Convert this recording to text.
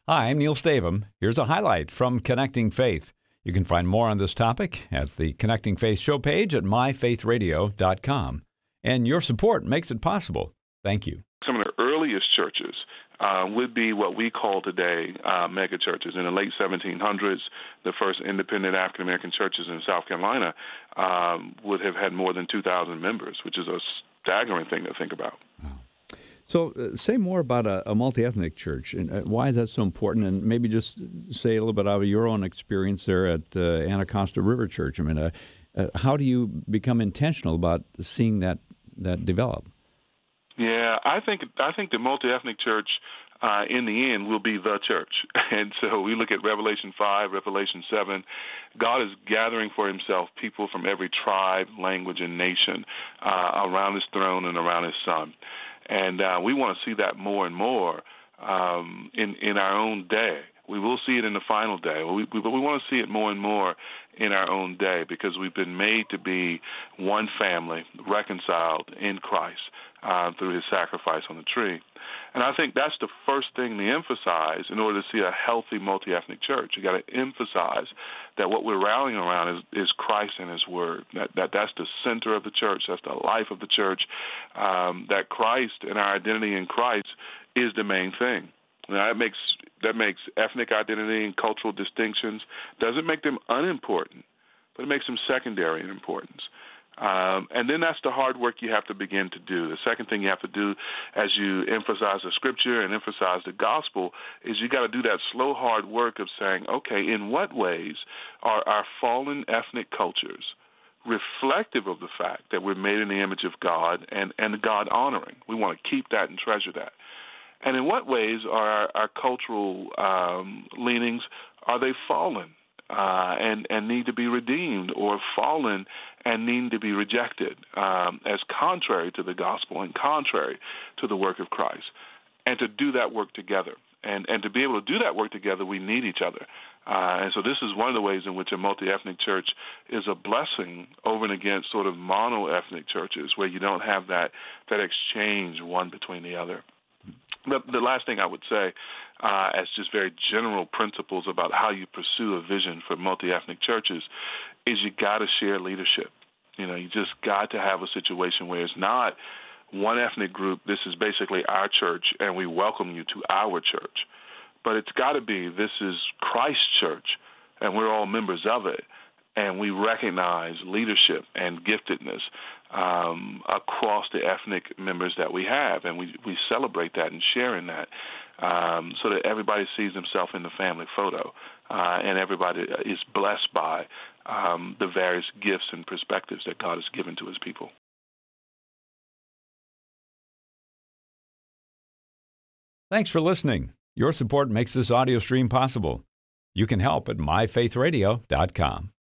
Hi, I'm Neil Stavum. Here's a highlight from Connecting Faith. You can find more on this topic at the Connecting Faith show page at myfaithradio.com. And your support makes it possible. Thank you. Some of the earliest churches would be what we call today mega churches. In the late 1700s, the first independent African-American churches in South Carolina would have had more than 2,000 members, which is a staggering thing to think about. Wow. So say more about a multi-ethnic church and why is that so important, and maybe just say a little bit out of your own experience there at Anacostia River Church. I mean, how do you become intentional about seeing that develop? Yeah, I think the multi-ethnic church in the end will be the church. And so we look at Revelation 5, Revelation 7. God is gathering for himself people from every tribe, language, and nation around his throne and around his son. And we want to see that more and more in our own day. We will see it in the final day, but we want to see it more and more in our own day because we've been made to be one family, reconciled in Christ through his sacrifice on the tree. And I think that's the first thing to emphasize in order to see a healthy multi-ethnic church. You got to emphasize that what we're rallying around is Christ and his word. That's the center of the church. That's the life of the church. That Christ and our identity in Christ is the main thing. Now, that makes ethnic identity and cultural distinctions, doesn't make them unimportant, but it makes them secondary in importance. And then that's the hard work you have to begin to do. The second thing you have to do as you emphasize the scripture and emphasize the gospel is you got to do that slow, hard work of saying, okay, in what ways are our fallen ethnic cultures reflective of the fact that we're made in the image of God and God-honoring? We want to keep that and treasure that. And in what ways are our cultural leanings, are they fallen and need to be redeemed, or fallen and need to be rejected as contrary to the gospel and contrary to the work of Christ? And to do that work together. And to be able to do that work together, we need each other. And so this is one of the ways in which a multi-ethnic church is a blessing over and against sort of mono-ethnic churches where you don't have that exchange one between the other. The last thing I would say, as just very general principles about how you pursue a vision for multi-ethnic churches, is you got to share leadership. You know, you just got to have a situation where it's not one ethnic group, this is basically our church, and we welcome you to our church. But it's got to be, this is Christ's church, and we're all members of it, and we recognize leadership and giftedness across the ethnic members that we have, and we celebrate that and share in that so that everybody sees themselves in the family photo and everybody is blessed by the various gifts and perspectives that God has given to his people. Thanks for listening. Your support makes this audio stream possible. You can help at myfaithradio.com.